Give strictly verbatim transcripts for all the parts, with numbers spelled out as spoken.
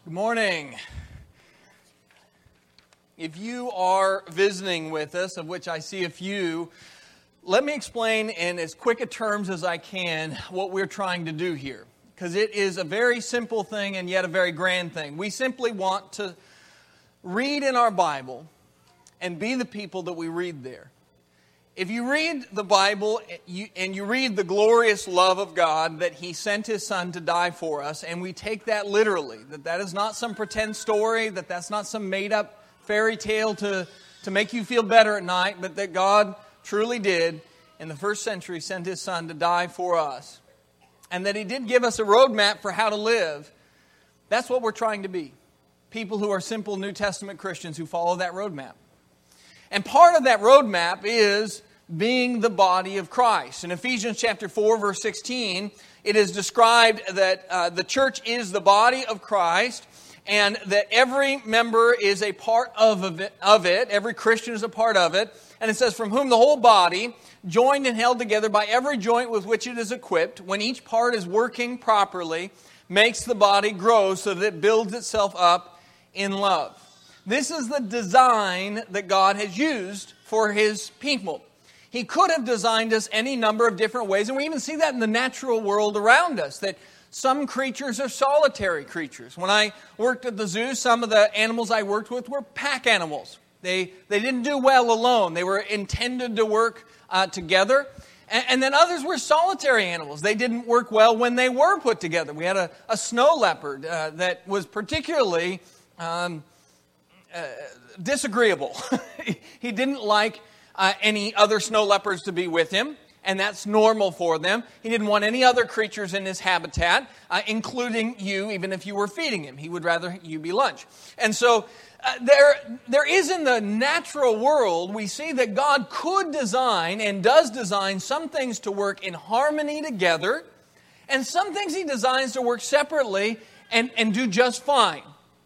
Good morning. If you are visiting with us, of which I see a few, let me explain in as quick a terms as I can what we're trying to do here. Because it is a very simple thing and yet a very grand thing. We simply want to read in our Bible and be the people that we read there. If you read the Bible and you read the glorious love of God that He sent His Son to die for us, and we take that literally, that that is not some pretend story, that that's not some made-up fairy tale to, to make you feel better at night, but that God truly did, in the first century, send His Son to die for us, and that He did give us a roadmap for how to live, that's what we're trying to be. People who are simple New Testament Christians who follow that roadmap. And part of that roadmap is being the body of Christ. In Ephesians chapter four, verse sixteen, it is described that uh, the church is the body of Christ and that every member is a part of it, of it. Every Christian is a part of it. And it says, from whom the whole body, joined and held together by every joint with which it is equipped, when each part is working properly, makes the body grow so that it builds itself up in love. This is the design that God has used for His people. He could have designed us any number of different ways, and we even see that in the natural world around us, that some creatures are solitary creatures. When I worked at the zoo, some of the animals I worked with were pack animals. They, they didn't do well alone. They were intended to work uh, together. And, and then others were solitary animals. They didn't work well when they were put together. We had a, a snow leopard uh, that was particularly um, uh, disagreeable. He didn't like Uh, any other snow leopards to be with him, and that's normal for them. He didn't want any other creatures in his habitat, uh, including you, even if you were feeding him. He would rather you be lunch. And so uh, there, there is in the natural world, we see that God could design and does design some things to work in harmony together, and some things He designs to work separately and, and do just fine.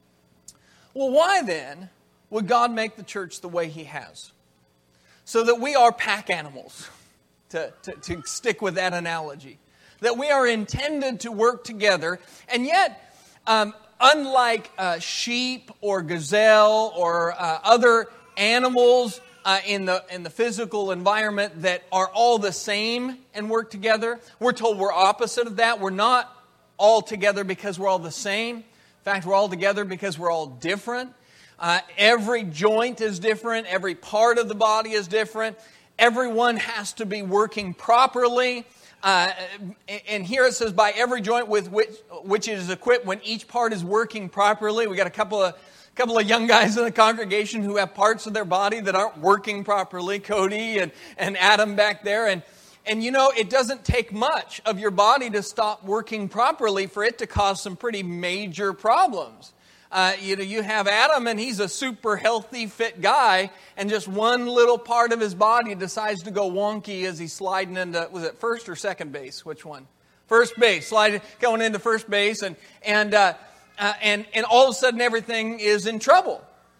Well, why then would God make the church the way He has? So that we are pack animals, to, to, to stick with that analogy. That we are intended to work together. And yet, um, unlike uh, sheep or gazelle or uh, other animals uh, in the in the physical environment that are all the same and work together, we're told we're opposite of that. We're not all together because we're all the same. In fact, we're all together because we're all different. Uh, every joint is different. Every part of the body is different. Everyone has to be working properly. Uh, and here it says, by every joint with which, which it is equipped, when each part is working properly. We got a couple of couple of young guys in the congregation who have parts of their body that aren't working properly. Cody and, and Adam back there. And, and you know, it doesn't take much of your body to stop working properly for it to cause some pretty major problems. Uh, you know, you have Adam, and he's a super healthy, fit guy, and just one little part of his body decides to go wonky as he's sliding into, was it first or second base? Which one? First base, sliding, going into first base, and and uh, uh, and and all of a sudden everything is in trouble.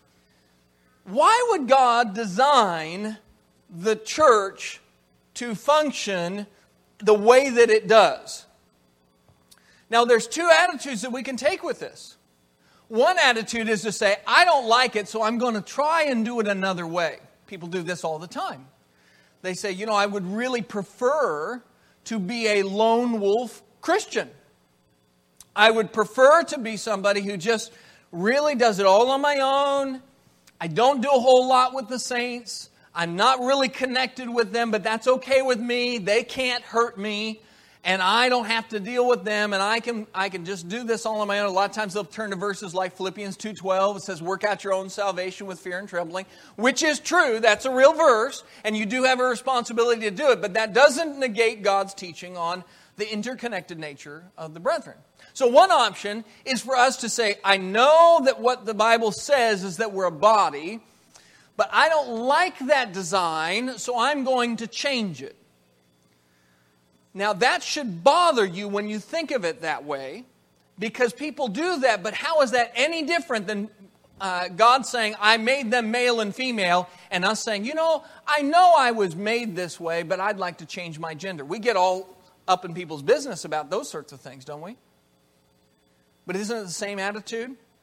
Why would God design the church to function the way that it does? Now, there's two attitudes that we can take with this. One attitude is to say, I don't like it, so I'm going to try and do it another way. People do this all the time. They say, you know, I would really prefer to be a lone wolf Christian. I would prefer to be somebody who just really does it all on my own. I don't do a whole lot with the saints. I'm not really connected with them, but that's okay with me. They can't hurt me. And I don't have to deal with them, and I can I can just do this all on my own. A lot of times they'll turn to verses like Philippians two twelve. It says, work out your own salvation with fear and trembling, which is true. That's a real verse, and you do have a responsibility to do it. But that doesn't negate God's teaching on the interconnected nature of the brethren. So one option is for us to say, I know that what the Bible says is that we're a body, but I don't like that design, so I'm going to change it. Now, that should bother you when you think of it that way, because people do that, but how is that any different than uh, God saying, I made them male and female, and us saying, you know, I know I was made this way, but I'd like to change my gender. We get all up in people's business about those sorts of things, don't we? But isn't it the same attitude?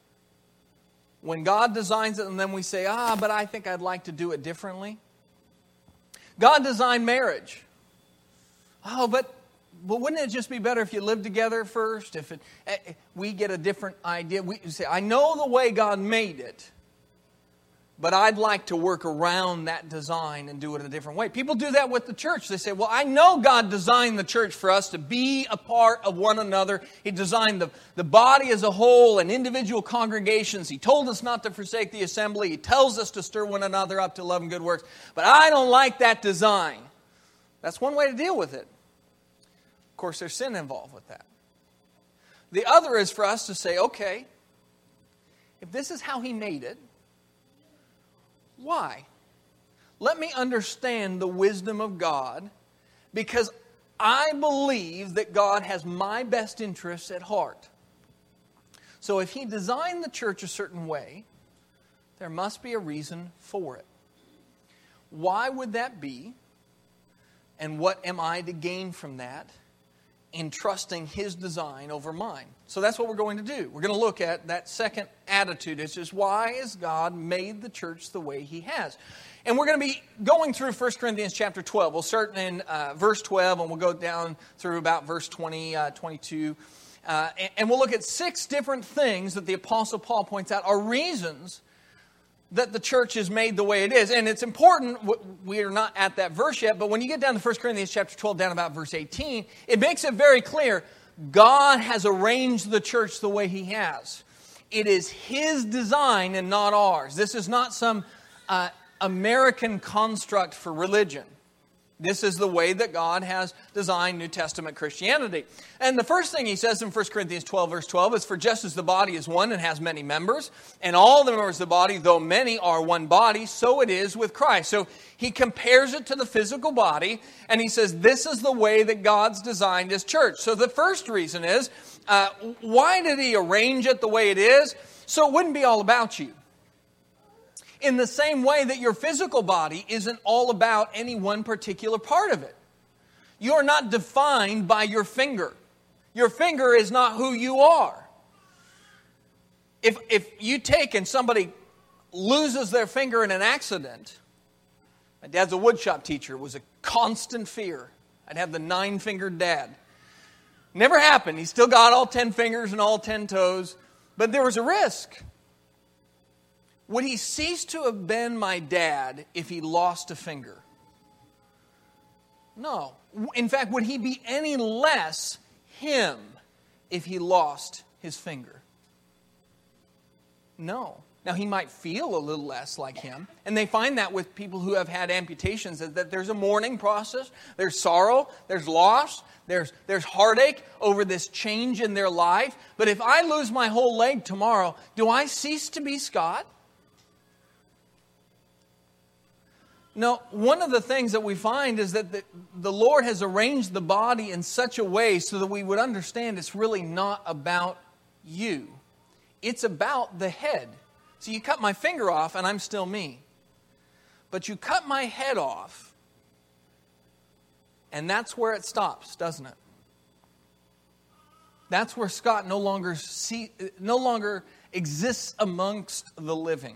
when God designs it and then we say, ah, but I think I'd like to do it differently. God designed marriage. Oh, but, but wouldn't it just be better if you lived together first? If it, we get a different idea. We say, I know the way God made it, but I'd like to work around that design and do it a different way. People do that with the church. They say, well, I know God designed the church for us to be a part of one another. He designed the, the body as a whole and individual congregations. He told us not to forsake the assembly. He tells us to stir one another up to love and good works. But I don't like that design. That's one way to deal with it. Of course, there's sin involved with that. The other is for us to say, okay, if this is how He made it, why? Let me understand the wisdom of God, because I believe that God has my best interests at heart. So if He designed the church a certain way, there must be a reason for it. Why would that be? And what am I to gain from that in trusting His design over mine? So that's what we're going to do. We're going to look at that second attitude. It's just, why has God made the church the way He has? And we're going to be going through First Corinthians chapter twelve. We'll start in uh, verse twelve, and we'll go down through about verse twenty, uh, twenty-two. Uh, and, and we'll look at six different things that the Apostle Paul points out are reasons that the church is made the way it is. And it's important, we are not at that verse yet, but when you get down to First Corinthians chapter twelve, down about verse eighteen, it makes it very clear God has arranged the church the way He has. It is His design and not ours. This is not some uh, American construct for religion. This is the way that God has designed New Testament Christianity. And the first thing he says in First Corinthians twelve, verse twelve, is, for just as the body is one and has many members, and all the members of the body, though many, are one body, so it is with Christ. So he compares it to the physical body, and he says this is the way that God's designed His church. So the first reason is, uh, why did He arrange it the way it is? So it wouldn't be all about you. In the same way that your physical body isn't all about any one particular part of it. You are not defined by your finger. Your finger is not who you are. If, if you take and somebody loses their finger in an accident, my dad's a woodshop teacher, it was a constant fear. I'd have the nine-fingered dad. Never happened. He still got all ten fingers and all ten toes, but there was a risk. Would he cease to have been my dad if he lost a finger? No. In fact, would he be any less him if he lost his finger? No. Now, he might feel a little less like him. And they find that with people who have had amputations, that there's a mourning process, there's sorrow, there's loss, there's, there's heartache over this change in their life. But if I lose my whole leg tomorrow, do I cease to be Scott? No, one of the things that we find is that the, the Lord has arranged the body in such a way so that we would understand it's really not about you. It's about the head. So you cut my finger off and I'm still me. But you cut my head off and that's where it stops, doesn't it? That's where Scott no longer see, no longer exists amongst the living.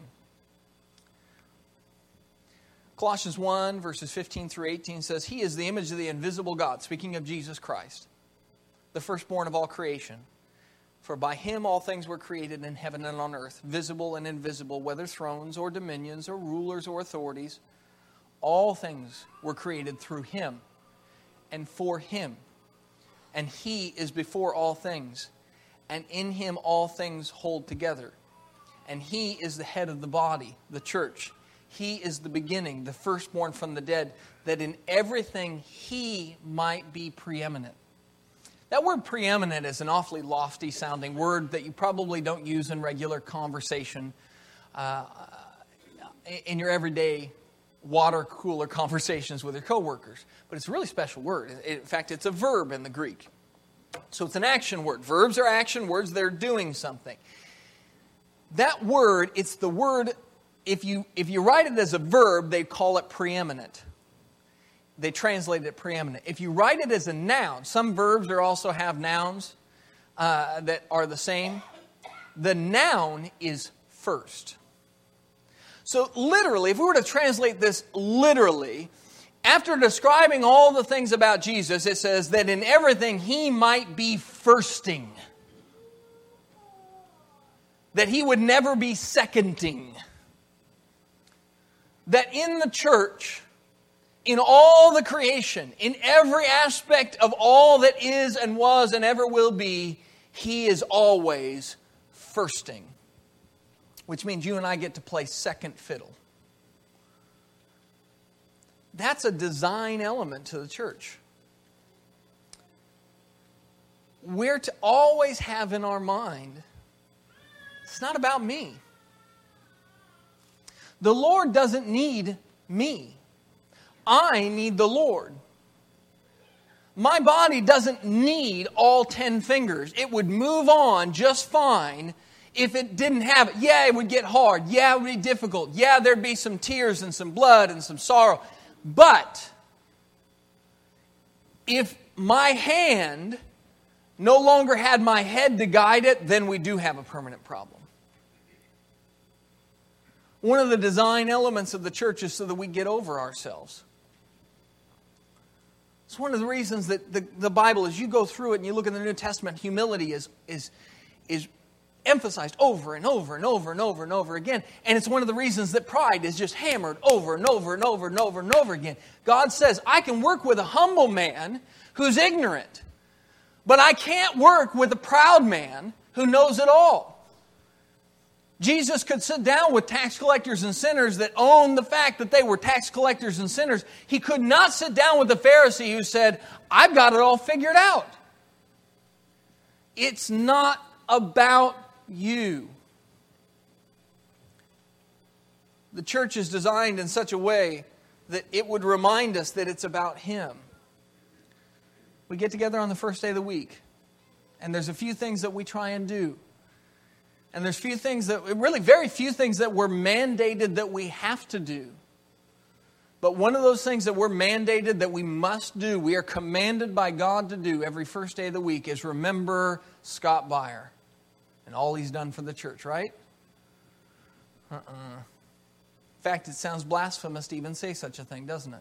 Colossians one, verses fifteen through eighteen says, He is the image of the invisible God, speaking of Jesus Christ, the firstborn of all creation. For by Him all things were created in heaven and on earth, visible and invisible, whether thrones or dominions or rulers or authorities. All things were created through Him and for Him. And He is before all things, and in Him all things hold together. And He is the head of the body, the church. He is the beginning, the firstborn from the dead, that in everything He might be preeminent. That word preeminent is an awfully lofty sounding word that you probably don't use in regular conversation, uh, in your everyday water cooler conversations with your coworkers. But it's a really special word. In fact, it's a verb in the Greek. So it's an action word. Verbs are action words. They're doing something. That word, it's the word... If you if you write it as a verb, they call it preeminent. They translate it preeminent. If you write it as a noun, some verbs are also have nouns uh, that are the same. The noun is first. So literally, if we were to translate this literally, after describing all the things about Jesus, it says that in everything He might be firsting. That He would never be seconding. That in the church, in all the creation, in every aspect of all that is and was and ever will be, He is always firsting. Which means you and I get to play second fiddle. That's a design element to the church. We're to always have in our mind, it's not about me. The Lord doesn't need me. I need the Lord. My body doesn't need all ten fingers. It would move on just fine if it didn't have it. Yeah, it would get hard. Yeah, it would be difficult. Yeah, there'd be some tears and some blood and some sorrow. But if my hand no longer had my head to guide it, then we do have a permanent problem. One of the design elements of the church is so that we get over ourselves. It's one of the reasons that the, the Bible, as you go through it and you look in the New Testament, humility is, is, is emphasized over and over and over and over and over again. And it's one of the reasons that pride is just hammered over and over and over and over and over again. God says, I can work with a humble man who's ignorant, but I can't work with a proud man who knows it all. Jesus could sit down with tax collectors and sinners that owned the fact that they were tax collectors and sinners. He could not sit down with the Pharisee who said, I've got it all figured out. It's not about you. The church is designed in such a way that it would remind us that it's about Him. We get together on the first day of the week, and there's a few things that we try and do. And there's few things that, really very few things that we're mandated that we have to do. But one of those things that we're mandated that we must do, we are commanded by God to do every first day of the week is remember Scott Beyer and all he's done for the church, right? Uh-uh. In fact, it sounds blasphemous to even say such a thing, doesn't it?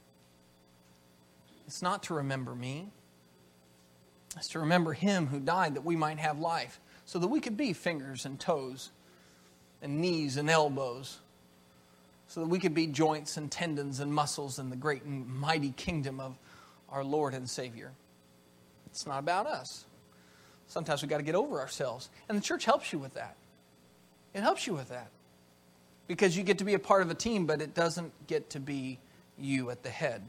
It's not to remember me. It's to remember Him who died that we might have life. So that we could be fingers and toes and knees and elbows. So that we could be joints and tendons and muscles in the great and mighty kingdom of our Lord and Savior. It's not about us. Sometimes we've got to get over ourselves. And the church helps you with that. It helps you with that. Because you get to be a part of a team, but it doesn't get to be you at the head.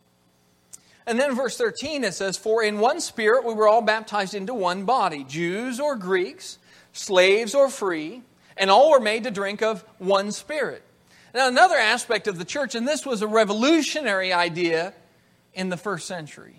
And then in verse thirteen it says, for in one Spirit we were all baptized into one body, Jews or Greeks, slaves or free, and all were made to drink of one Spirit. Now another aspect of the church, and this was a revolutionary idea in the first century,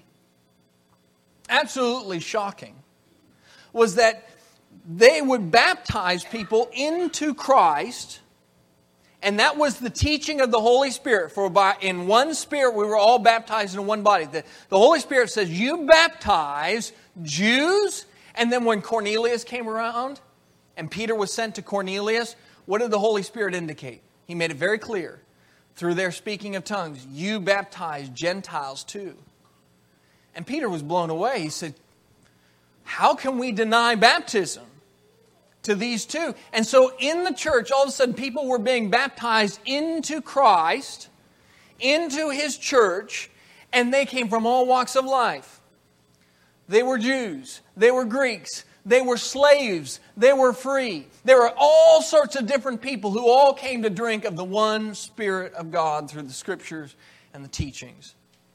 absolutely shocking, was that they would baptize people into Christ. And that was the teaching of the Holy Spirit. For by in one Spirit we were all baptized in one body. The, the Holy Spirit says, you baptize Jews. And then when Cornelius came around and Peter was sent to Cornelius, what did the Holy Spirit indicate? He made it very clear. Through their speaking of tongues, you baptize Gentiles too. And Peter was blown away. He said, how can we deny baptism to these two? And so in the church, all of a sudden people were being baptized into Christ, into His church, and they came from all walks of life. They were Jews, they were Greeks, they were slaves, they were free. There were all sorts of different people who all came to drink of the one Spirit of God through the Scriptures and the teachings.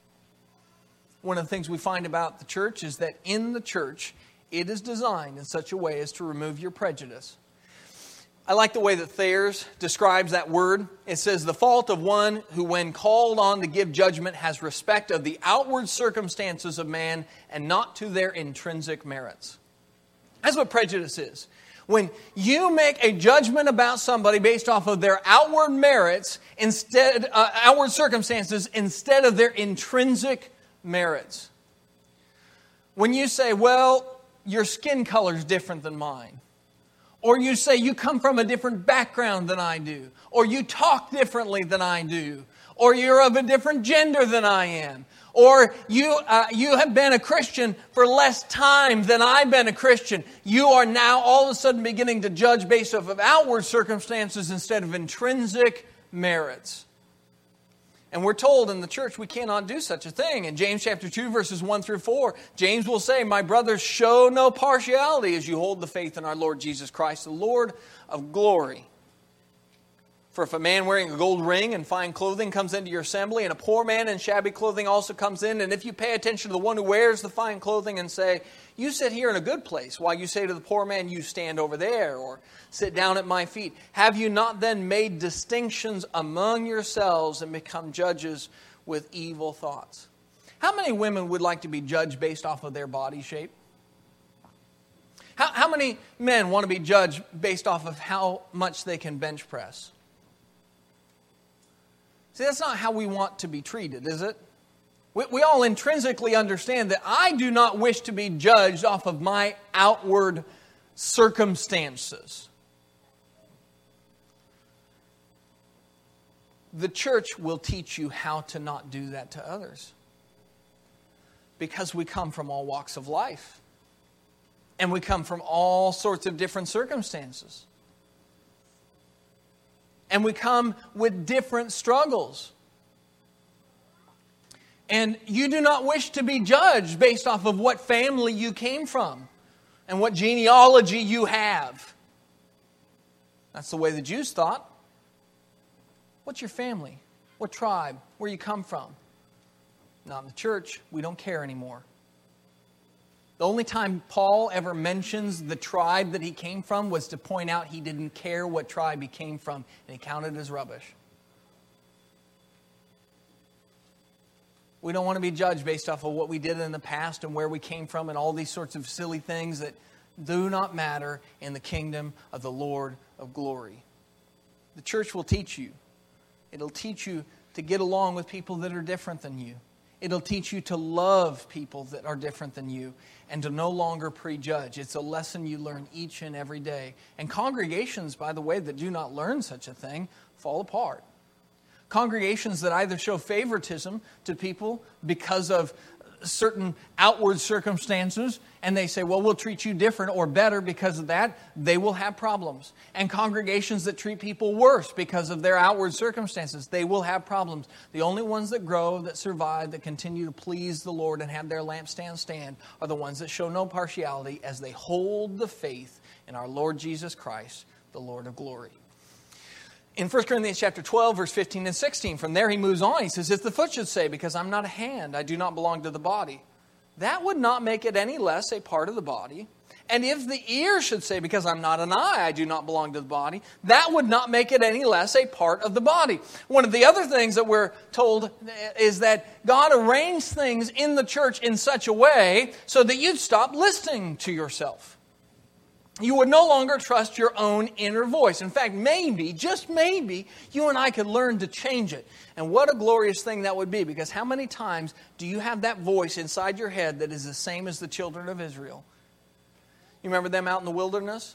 One of the things we find about the church is that in the church, it is designed in such a way as to remove your prejudice. I like the way that Thayer's describes that word. It says, the fault of one who when called on to give judgment has respect of the outward circumstances of man and not to their intrinsic merits. That's what prejudice is. When you make a judgment about somebody based off of their outward merits, instead, uh, outward circumstances, instead of their intrinsic merits. When you say, well, your skin color is different than mine. Or you say you come from a different background than I do. Or you talk differently than I do. Or you're of a different gender than I am. Or you uh, you have been a Christian for less time than I've been a Christian. You are now all of a sudden beginning to judge based off of outward circumstances instead of intrinsic merits. And we're told in the church we cannot do such a thing. In James chapter two, verses one through four, James will say, "My brothers, show no partiality as you hold the faith in our Lord Jesus Christ, the Lord of glory. For if a man wearing a gold ring and fine clothing comes into your assembly, and a poor man in shabby clothing also comes in, and if you pay attention to the one who wears the fine clothing and say, 'You sit here in a good place,' while you say to the poor man, 'You stand over there,' or 'Sit down at my feet,' have you not then made distinctions among yourselves and become judges with evil thoughts?" How many women would like to be judged based off of their body shape? How, how many men want to be judged based off of how much they can bench press? See, that's not how we want to be treated, is it? We, we all intrinsically understand that I do not wish to be judged off of my outward circumstances. The church will teach you how to not do that to others. Because we come from all walks of life. And we come from all sorts of different circumstances. And we come with different struggles. And you do not wish to be judged based off of what family you came from and what genealogy you have. That's the way the Jews thought. What's your family? What tribe? Where you come from? Not in the church. We don't care anymore. The only time Paul ever mentions the tribe that he came from was to point out he didn't care what tribe he came from, and he counted it as rubbish. We don't want to be judged based off of what we did in the past and where we came from and all these sorts of silly things that do not matter in the kingdom of the Lord of glory. The church will teach you. It'll teach you to get along with people that are different than you. It'll teach you to love people that are different than you and to no longer prejudge. It's a lesson you learn each and every day. And congregations, by the way, that do not learn such a thing fall apart. Congregations that either show favoritism to people because of certain outward circumstances, and they say, well, we'll treat you different or better because of that, they will have problems. And congregations that treat people worse because of their outward circumstances, they will have problems. The only ones that grow, that survive, that continue to please the Lord and have their lampstand stand are the ones that show no partiality as they hold the faith in our Lord Jesus Christ, the Lord of glory. In First Corinthians chapter twelve, verse fifteen and sixteen, from there he moves on. He says, if the foot should say, because I'm not a hand, I do not belong to the body, that would not make it any less a part of the body. And if the ear should say, because I'm not an eye, I do not belong to the body, that would not make it any less a part of the body. One of the other things that we're told is that God arranged things in the church in such a way so that you'd stop listening to yourself. You would no longer trust your own inner voice. In fact, maybe, just maybe, you and I could learn to change it. And what a glorious thing that would be, because how many times do you have that voice inside your head that is the same as the children of Israel? You remember them out in the wilderness?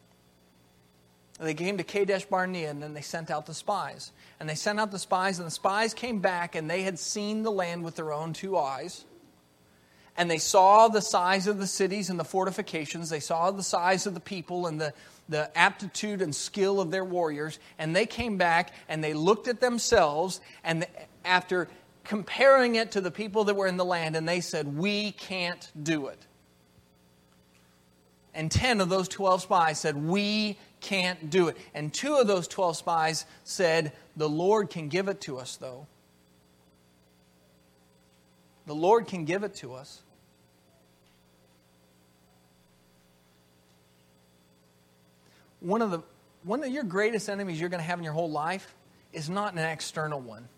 They came to Kadesh Barnea, and then they sent out the spies. And they sent out the spies, and the spies came back, and they had seen the land with their own two eyes. And they saw the size of the cities and the fortifications. They saw the size of the people and the, the aptitude and skill of their warriors. And they came back and they looked at themselves. And after comparing it to the people that were in the land, and they said, we can't do it. And ten of those twelve spies said, we can't do it. And two of those twelve spies said, the Lord can give it to us, though. The Lord can give it to us. One of the one of your greatest enemies you're going to have in your whole life is not an external one.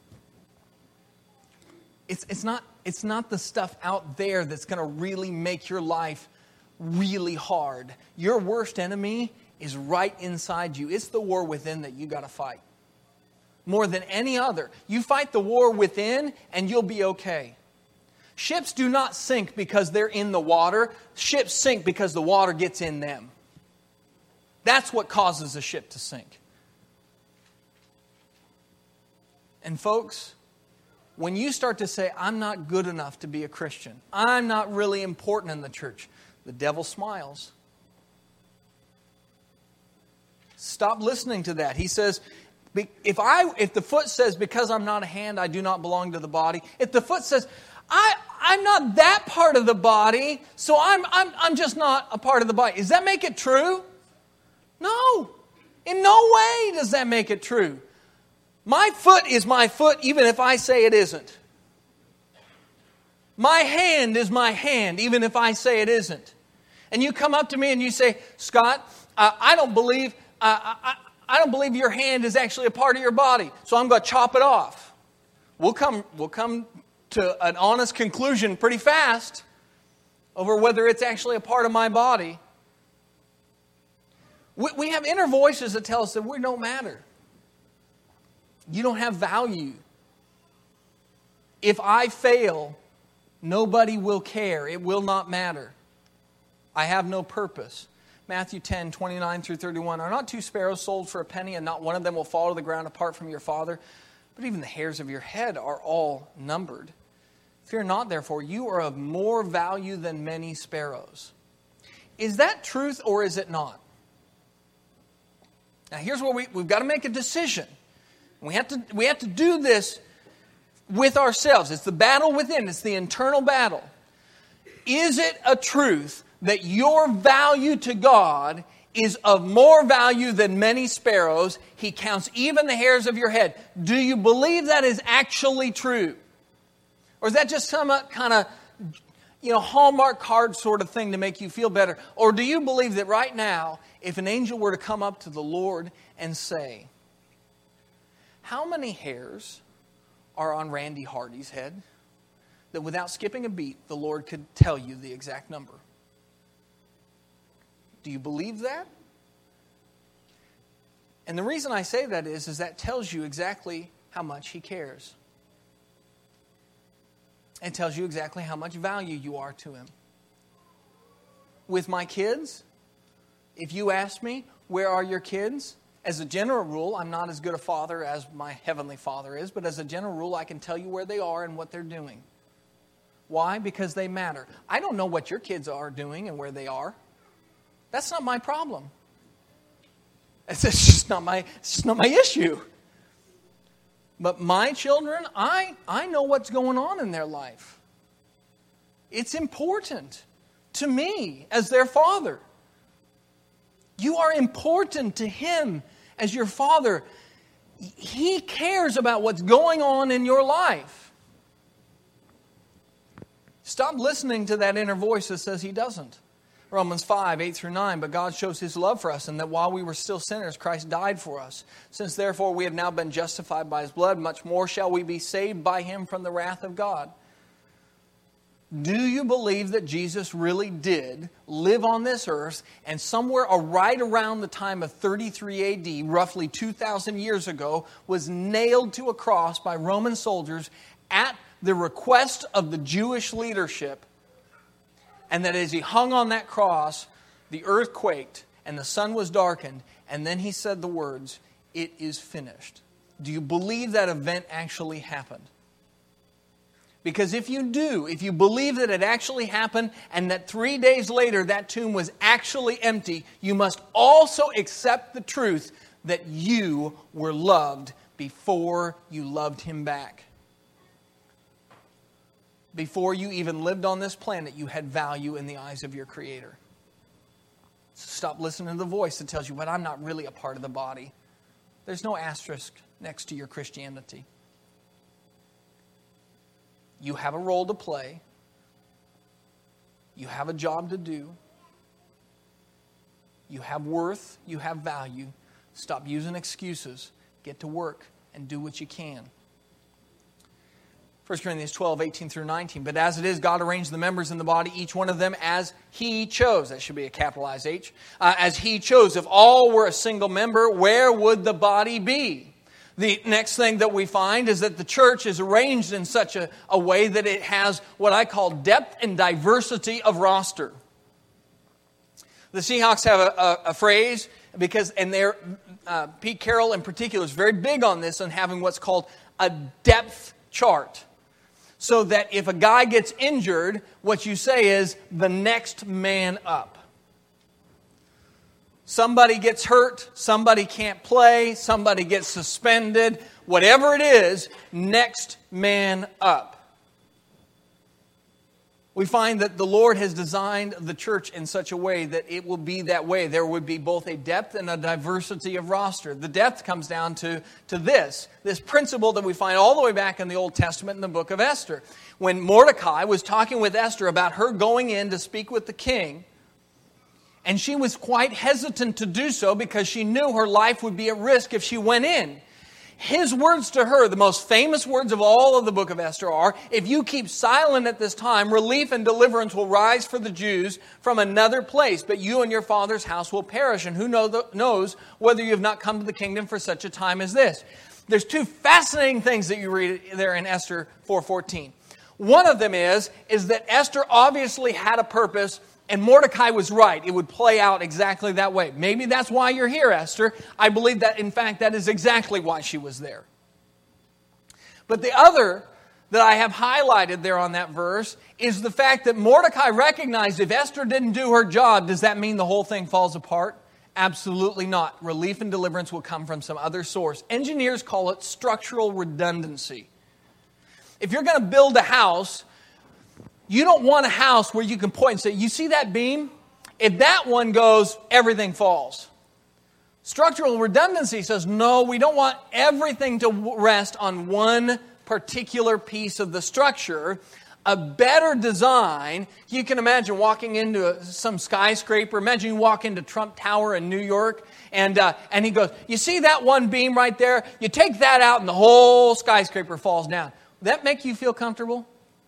It's it's not it's not the stuff out there that's going to really make your life really hard. Your worst enemy is right inside you. It's the war within that you got to fight. More than any other. You fight the war within and you'll be okay. Ships do not sink because they're in the water. Ships sink because the water gets in them. That's what causes a ship to sink. And folks, when you start to say, I'm not good enough to be a Christian, I'm not really important in the church, the devil smiles. Stop listening to that. He says, if I, if the foot says, because I'm not a hand, I do not belong to the body. If the foot says, I, I'm not that part of the body, so I'm, I'm, I'm just not a part of the body. Does that make it true? No. In no way does that make it true. My foot is my foot even if I say it isn't. My hand is my hand even if I say it isn't. And you come up to me and you say, Scott, uh, I don't believe... Uh, I, I don't believe your hand is actually a part of your body, so I'm going to chop it off. We'll come, we'll come to an honest conclusion pretty fast over whether it's actually a part of my body. We, we have inner voices that tell us that we don't matter. You don't have value. If I fail, nobody will care. It will not matter. I have no purpose. Matthew ten, twenty-nine through thirty-one. Are not two sparrows sold for a penny, and not one of them will fall to the ground apart from your Father? But even the hairs of your head are all numbered. Fear not, therefore, you are of more value than many sparrows. Is that truth or is it not? Now here's where we, we've got to make a decision. We have to, we have to do this with ourselves. It's the battle within. It's the internal battle. Is it a truth that your value to God is of more value than many sparrows? He counts even the hairs of your head. Do you believe that is actually true? Or is that just some kind of, you know, Hallmark card sort of thing to make you feel better? Or do you believe that right now, if an angel were to come up to the Lord and say, how many hairs are on Randy Hardy's head? That without skipping a beat, the Lord could tell you the exact number. Do you believe that? And the reason I say that is, is that tells you exactly how much He cares. It tells you exactly how much value you are to Him. With my kids, if you ask me, where are your kids? As a general rule, I'm not as good a father as my Heavenly Father is, but as a general rule, I can tell you where they are and what they're doing. Why? Because they matter. I don't know what your kids are doing and where they are. That's not my problem. It's just not my, it's just not my issue. But my children, I, I know what's going on in their life. It's important to me as their father. You are important to Him as your father. He cares about what's going on in your life. Stop listening to that inner voice that says He doesn't. Romans five, eight through nine, but God shows His love for us, and that while we were still sinners, Christ died for us. Since therefore we have now been justified by His blood, much more shall we be saved by Him from the wrath of God. Do you believe that Jesus really did live on this earth, and somewhere right around the time of thirty-three A D, roughly two thousand years ago, was nailed to a cross by Roman soldiers at the request of the Jewish leadership? And that as He hung on that cross, the earth quaked and the sun was darkened. And then He said the words, "It is finished." Do you believe that event actually happened? Because if you do, if you believe that it actually happened and that three days later that tomb was actually empty, you must also accept the truth that you were loved before you loved Him back. Before you even lived on this planet, you had value in the eyes of your Creator. So stop listening to the voice that tells you, but I'm not really a part of the body. There's no asterisk next to your Christianity. You have a role to play. You have a job to do. You have worth. You have value. Stop using excuses. Get to work and do what you can. First Corinthians twelve, eighteen through nineteen. But as it is, God arranged the members in the body, each one of them as He chose. That should be a capitalized H. Uh, as He chose. If all were a single member, where would the body be? The next thing that we find is that the church is arranged in such a, a way that it has what I call depth and diversity of roster. The Seahawks have a, a, a phrase, because, and they're, uh, Pete Carroll in particular is very big on this, on having what's called a depth chart. So that if a guy gets injured, what you say is the next man up. Somebody gets hurt, somebody can't play, somebody gets suspended, whatever it is, next man up. We find that the Lord has designed the church in such a way that it will be that way. There would be both a depth and a diversity of roster. The depth comes down to, to this, this principle that we find all the way back in the Old Testament in the book of Esther. When Mordecai was talking with Esther about her going in to speak with the king, and she was quite hesitant to do so because she knew her life would be at risk if she went in. His words to her, the most famous words of all of the book of Esther are, if you keep silent at this time, relief and deliverance will rise for the Jews from another place, but you and your father's house will perish. And who know the, knows whether you have not come to the kingdom for such a time as this. There's two fascinating things that you read there in Esther four fourteen. One of them is, is that Esther obviously had a purpose. And Mordecai was right. It would play out exactly that way. Maybe that's why you're here, Esther. I believe that, in fact, that is exactly why she was there. But the other that I have highlighted there on that verse is the fact that Mordecai recognized if Esther didn't do her job, does that mean the whole thing falls apart? Absolutely not. Relief and deliverance will come from some other source. Engineers call it structural redundancy. If you're going to build a house, you don't want a house where you can point and say, you see that beam? If that one goes, everything falls. Structural redundancy says, no, we don't want everything to rest on one particular piece of the structure. A better design, you can imagine walking into a, some skyscraper. Imagine you walk into Trump Tower in New York, and uh, and he goes, you see that one beam right there? You take that out and the whole skyscraper falls down. Would that make you feel comfortable?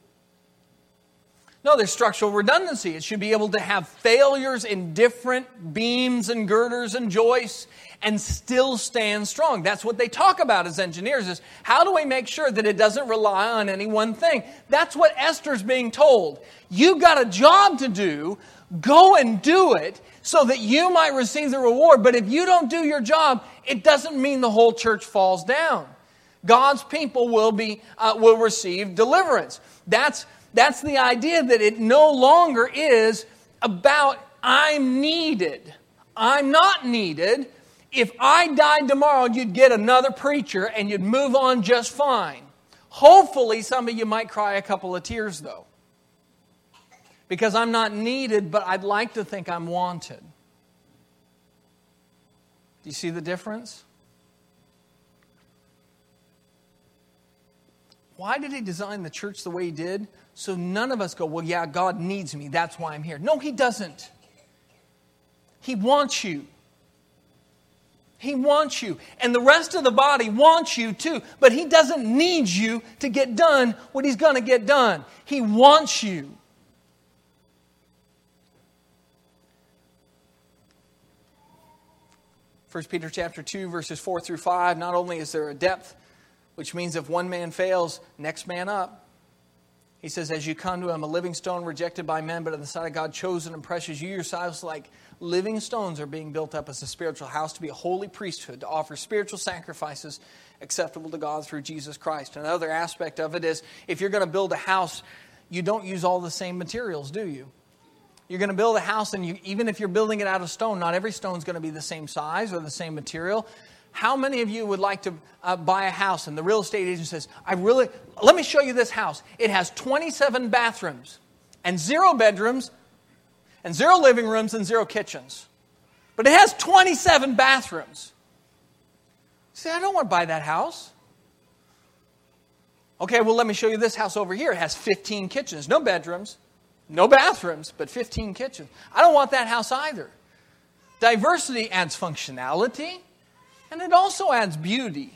No, there's structural redundancy. It should be able to have failures in different beams and girders and joists and still stand strong. That's what they talk about as engineers, is how do we make sure that it doesn't rely on any one thing? That's what Esther's being told. You got a job to do. Go and do it so that you might receive the reward. But if you don't do your job, it doesn't mean the whole church falls down. God's people will be uh, will receive deliverance. That's That's the idea that it no longer is about I'm needed. I'm not needed. If I died tomorrow, you'd get another preacher and you'd move on just fine. Hopefully, some of you might cry a couple of tears, though. Because I'm not needed, but I'd like to think I'm wanted. Do you see the difference? Why did He design the church the way He did? So none of us go, well, yeah, God needs me. That's why I'm here. No, He doesn't. He wants you. He wants you. And the rest of the body wants you too. But He doesn't need you to get done what He's going to get done. He wants you. First Peter chapter two, verses four through five. Not only is there a depth, which means if one man fails, next man up. He says, as you come to Him, a living stone rejected by men, but in the sight of God chosen and precious, you yourselves like living stones are being built up as a spiritual house to be a holy priesthood, to offer spiritual sacrifices acceptable to God through Jesus Christ. Another aspect of it is, if you're going to build a house, you don't use all the same materials, do you? You're going to build a house, and you, even if you're building it out of stone, not every stone is going to be the same size or the same material. How many of you would like to uh, buy a house and the real estate agent says, I really, let me show you this house. It has twenty-seven bathrooms and zero bedrooms and zero living rooms and zero kitchens. But it has twenty-seven bathrooms. You say, I don't want to buy that house. Okay, well, let me show you this house over here. It has fifteen kitchens, no bedrooms, no bathrooms, but fifteen kitchens. I don't want that house either. Diversity adds functionality. And it also adds beauty.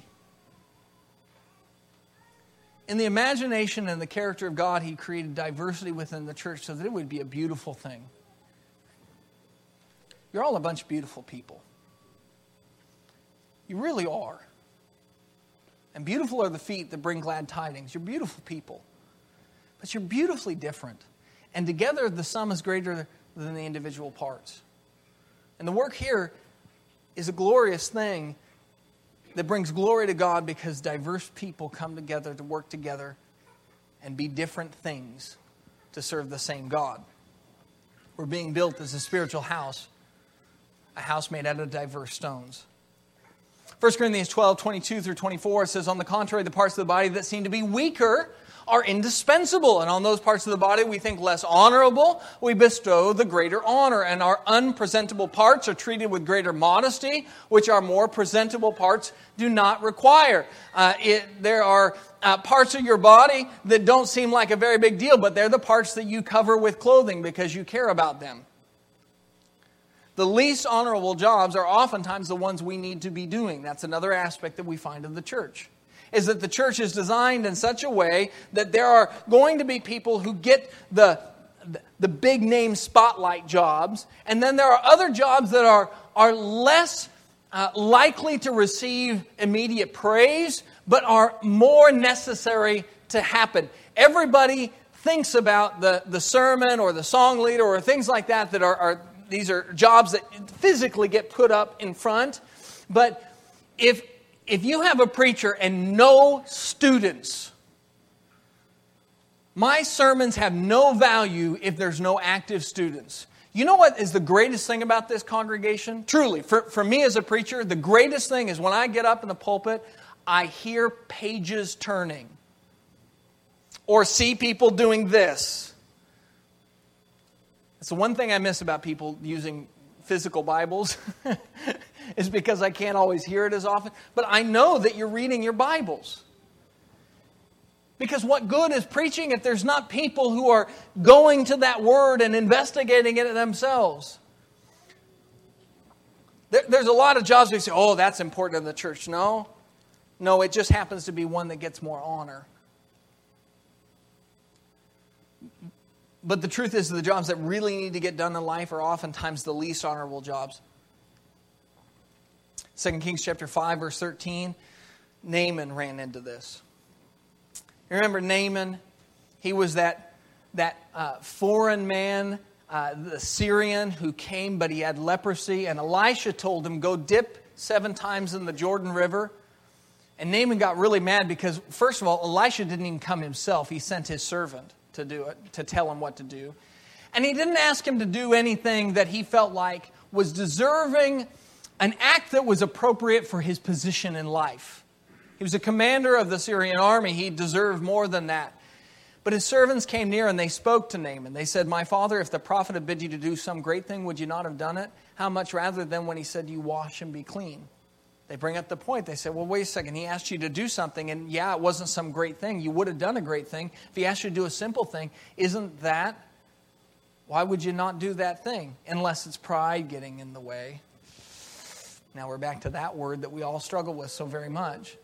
In the imagination and the character of God, He created diversity within the church so that it would be a beautiful thing. You're all a bunch of beautiful people. You really are. And beautiful are the feet that bring glad tidings. You're beautiful people. But you're beautifully different. And together the sum is greater than the individual parts. And the work here is a glorious thing that brings glory to God because diverse people come together to work together and be different things to serve the same God. We're being built as a spiritual house, a house made out of diverse stones. First Corinthians twelve, twenty-two through twenty-four says, on the contrary, the parts of the body that seem to be weaker are indispensable. And on those parts of the body we think less honorable, we bestow the greater honor. And our unpresentable parts are treated with greater modesty, which our more presentable parts do not require. Uh, it, there are uh, parts of your body that don't seem like a very big deal, but they're the parts that you cover with clothing because you care about them. The least honorable jobs are oftentimes the ones we need to be doing. That's another aspect that we find in the church. Is that the church is designed in such a way that there are going to be people who get the, the big name spotlight jobs, and then there are other jobs that are, are less uh, likely to receive immediate praise, but are more necessary to happen. Everybody thinks about the, the sermon or the song leader or things like that that are, are these are jobs that physically get put up in front. But if If you have a preacher and no students, my sermons have no value if there's no active students. You know what is the greatest thing about this congregation? Truly, for, for me as a preacher, the greatest thing is when I get up in the pulpit, I hear pages turning. Or see people doing this. It's the one thing I miss about people using physical Bibles. Is because I can't always hear it as often. But I know that you're reading your Bibles. Because what good is preaching if there's not people who are going to that word and investigating it themselves? There, there's a lot of jobs where you say, oh, that's important in the church. No. No, it just happens to be one that gets more honor. But the truth is the jobs that really need to get done in life are oftentimes the least honorable jobs. Second Kings chapter five, verse thirteen, Naaman ran into this. You remember Naaman? He was that, that uh, foreign man, uh, the Syrian who came, but he had leprosy. And Elisha told him, go dip seven times in the Jordan River. And Naaman got really mad because, first of all, Elisha didn't even come himself. He sent his servant to do it, to tell him what to do. And he didn't ask him to do anything that he felt like was deserving an act that was appropriate for his position in life. He was a commander of the Syrian army. He deserved more than that. But his servants came near and they spoke to Naaman. They said, my father, if the prophet had bid you to do some great thing, would you not have done it? How much rather than when he said, you wash and be clean? They bring up the point. They said, well, wait a second. He asked you to do something, and yeah, it wasn't some great thing. You would have done a great thing. If he asked you to do a simple thing, isn't that? Why would you not do that thing? Unless it's pride getting in the way. Now we're back to that word that we all struggle with so very much.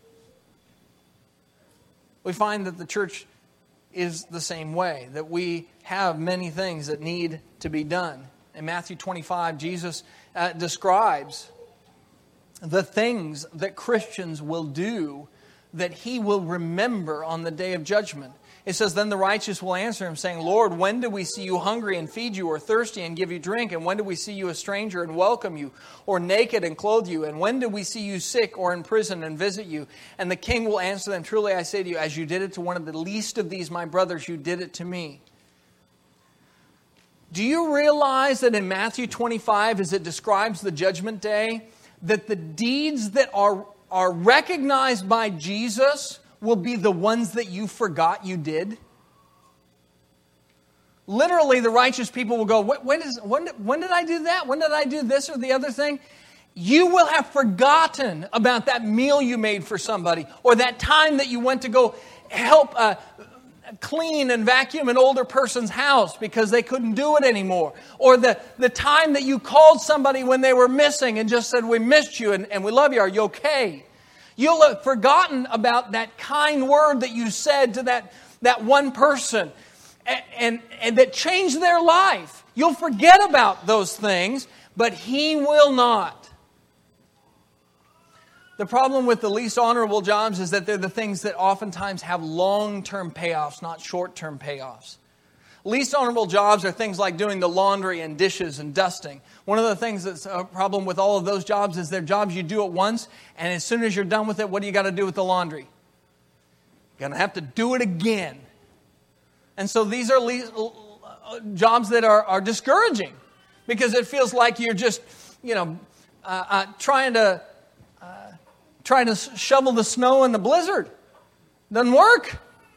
We find that the church is the same way, that we have many things that need to be done. In Matthew twenty-five, Jesus uh, describes the things that Christians will do that He will remember on the day of judgment. It says, then the righteous will answer Him, saying, Lord, when did we see you hungry and feed you, or thirsty and give you drink? And when did we see you a stranger and welcome you, or naked and clothe you? And when did we see you sick or in prison and visit you? And the king will answer them, truly I say to you, as you did it to one of the least of these my brothers, you did it to me. Do you realize that in Matthew twenty-five, as it describes the judgment day, that the deeds that are, are recognized by Jesus will be the ones that you forgot you did? Literally, the righteous people will go, when, is, when, when did I do that? When did I do this or the other thing? You will have forgotten about that meal you made for somebody, or that time that you went to go help uh, clean and vacuum an older person's house because they couldn't do it anymore. Or the, the time that you called somebody when they were missing and just said, we missed you and, and we love you. Are you okay? You'll have forgotten about that kind word that you said to that, that one person and, and, and that changed their life. You'll forget about those things, but He will not. The problem with the least honorable jobs is that they're the things that oftentimes have long-term payoffs, not short-term payoffs. Least honorable jobs are things like doing the laundry and dishes and dusting. One of the things that's a problem with all of those jobs is they're jobs you do it once, and as soon as you're done with it, what do you got to do with the laundry? You're going to have to do it again. And so these are least, uh, jobs that are, are discouraging because it feels like you're just, you know, uh, uh, trying to uh, trying to shovel the snow in the blizzard. Doesn't work.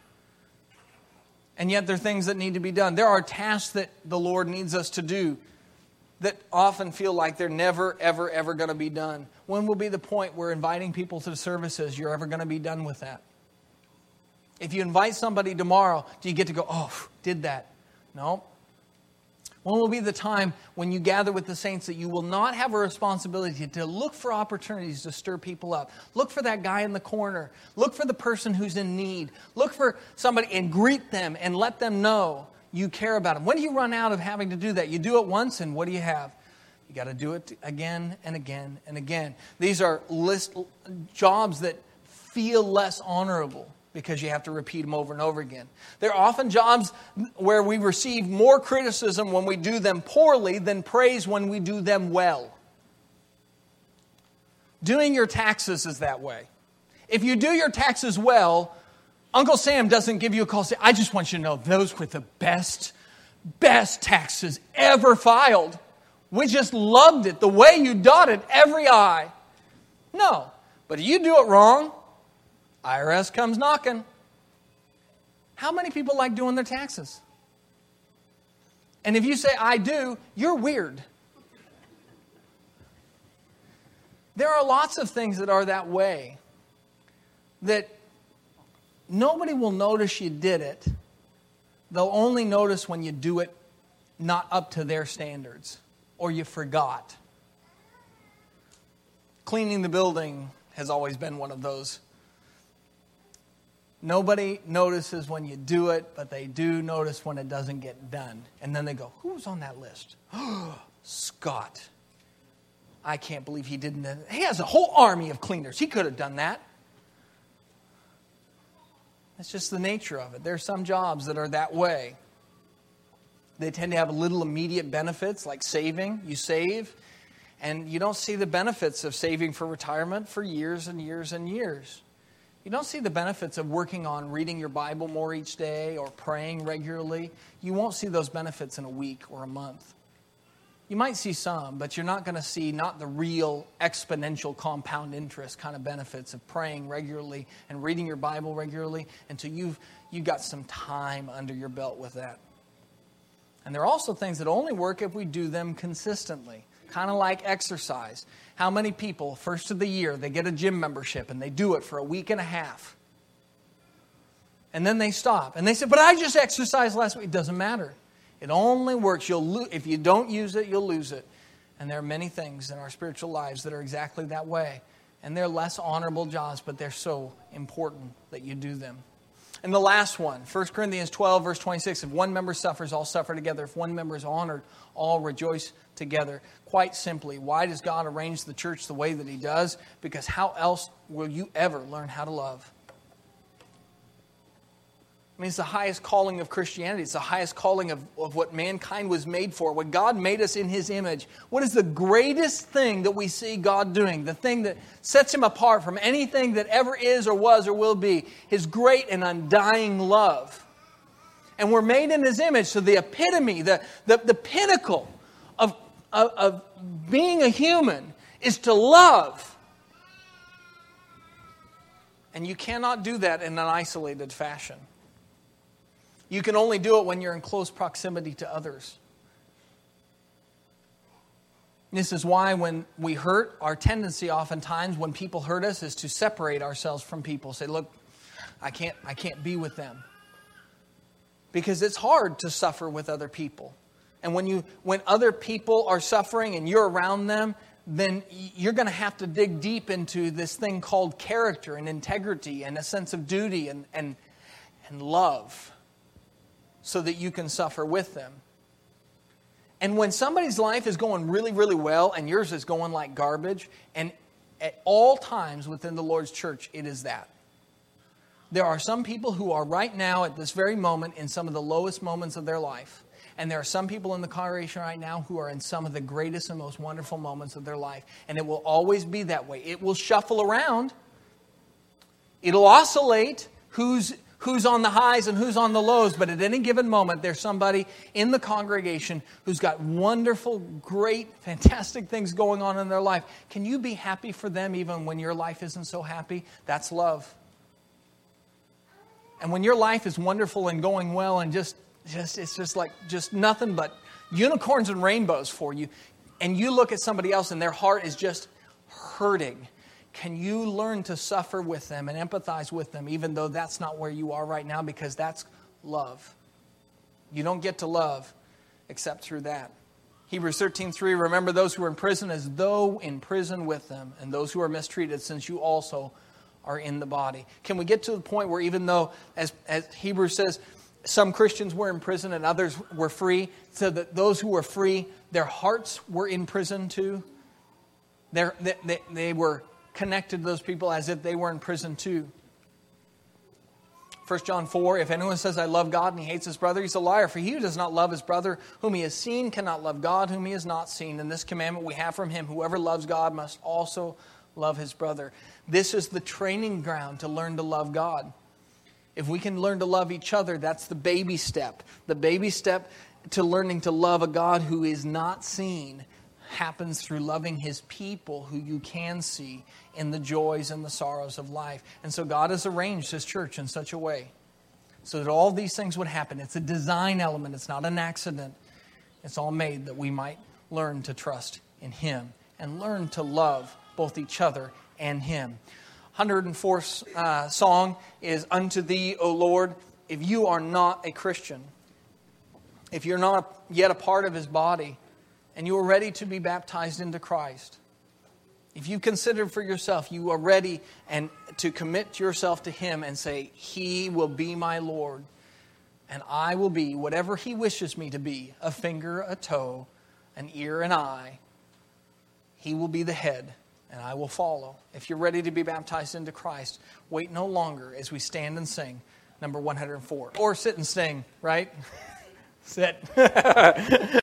And yet there are things that need to be done. There are tasks that the Lord needs us to do that often feel like they're never, ever, ever going to be done. When will be the point where inviting people to the services, you're ever going to be done with that? If you invite somebody tomorrow, do you get to go, oh, did that? No. When will be the time when you gather with the saints that you will not have a responsibility to look for opportunities to stir people up? Look for that guy in the corner. Look for the person who's in need. Look for somebody and greet them and let them know you care about them. When do you run out of having to do that? You do it once and what do you have? You got to do it again and again and again. These are list jobs that feel less honorable, because you have to repeat them over and over again. There are often jobs where we receive more criticism when we do them poorly than praise when we do them well. Doing your taxes is that way. If you do your taxes well, Uncle Sam doesn't give you a call and say, I just want you to know those were the best, best taxes ever filed. We just loved it, the way you dotted every I. No, but if you do it wrong, I R S comes knocking. How many people like doing their taxes? And if you say, I do, you're weird. There are lots of things that are that way. That nobody will notice you did it. They'll only notice when you do it not up to their standards. Or you forgot. Cleaning the building has always been one of those. Nobody notices when you do it, but they do notice when it doesn't get done. And then they go, who's on that list? Scott. I can't believe he didn't. He has a whole army of cleaners. He could have done that. That's just the nature of it. There are some jobs that are that way. They tend to have little immediate benefits, like saving. You save, and you don't see the benefits of saving for retirement for years and years and years. You don't see the benefits of working on reading your Bible more each day or praying regularly. You won't see those benefits in a week or a month. You might see some, but you're not going to see not the real exponential compound interest kind of benefits of praying regularly and reading your Bible regularly until you've, you've got some time under your belt with that. And there are also things that only work if we do them consistently. Kind of like exercise. How many people, first of the year, they get a gym membership and they do it for a week and a half. And then they stop. And they say, but I just exercised last week. It doesn't matter. It only works. You'll lo- if you don't use it, you'll lose it. And there are many things in our spiritual lives that are exactly that way. And they're less honorable jobs, but they're so important that you do them. And the last one, First Corinthians twelve, verse twenty-six. If one member suffers, all suffer together. If one member is honored, all rejoice together. Quite simply, why does God arrange the church the way that He does? Because how else will you ever learn how to love? I mean, it's the highest calling of Christianity. It's the highest calling of, of what mankind was made for. What God made us in His image. What is the greatest thing that we see God doing? The thing that sets Him apart from anything that ever is or was or will be. His great and undying love. And we're made in His image. So the epitome, the, the, the pinnacle of, of, of being a human is to love. And you cannot do that in an isolated fashion. You can only do it when you're in close proximity to others. This is why when we hurt, our tendency oftentimes when people hurt us is to separate ourselves from people. Say, look, I can't, I can't be with them. Because it's hard to suffer with other people. And when you, when other people are suffering and you're around them, then you're going to have to dig deep into this thing called character and integrity and a sense of duty and, and, and love. So that you can suffer with them. And when somebody's life is going really, really well and yours is going like garbage, and at all times within the Lord's church, it is that. There are some people who are right now at this very moment in some of the lowest moments of their life. And there are some people in the congregation right now who are in some of the greatest and most wonderful moments of their life. And it will always be that way. It will shuffle around. It'll oscillate who's who's on the highs and who's on the lows. But at any given moment, there's somebody in the congregation who's got wonderful, great, fantastic things going on in their life. Can you be happy for them even when your life isn't so happy? That's love. And when your life is wonderful and going well and just Just, it's just like just nothing but unicorns and rainbows for you. And you look at somebody else and their heart is just hurting. Can you learn to suffer with them and empathize with them even though that's not where you are right now? Because that's love. You don't get to love except through that. Hebrews thirteen three, remember those who are in prison as though in prison with them, and those who are mistreated, since you also are in the body. Can we get to the point where even though, as, as Hebrews says, some Christians were in prison and others were free, so that those who were free, their hearts were in prison too. They're, they, they, they were connected to those people as if they were in prison too. First John four, if anyone says, I love God and he hates his brother, he's a liar. For he who does not love his brother whom he has seen cannot love God whom he has not seen. And this commandment we have from him, whoever loves God must also love his brother. This is the training ground to learn to love God. If we can learn to love each other, that's the baby step. The baby step to learning to love a God who is not seen happens through loving his people who you can see in the joys and the sorrows of life. And so God has arranged his church in such a way so that all these things would happen. It's a design element. It's not an accident. It's all made that we might learn to trust in him and learn to love both each other and him. one hundred fourth uh, song is Unto Thee, O Lord. If you are not a Christian, if you're not yet a part of his body, and you are ready to be baptized into Christ, if you consider for yourself, you are ready and to commit yourself to him and say, he will be my Lord, and I will be whatever he wishes me to be, a finger, a toe, an ear, an eye. He will be the head, and I will follow. If you're ready to be baptized into Christ, wait no longer as we stand and sing number one hundred four. Or sit and sing, right? Sit.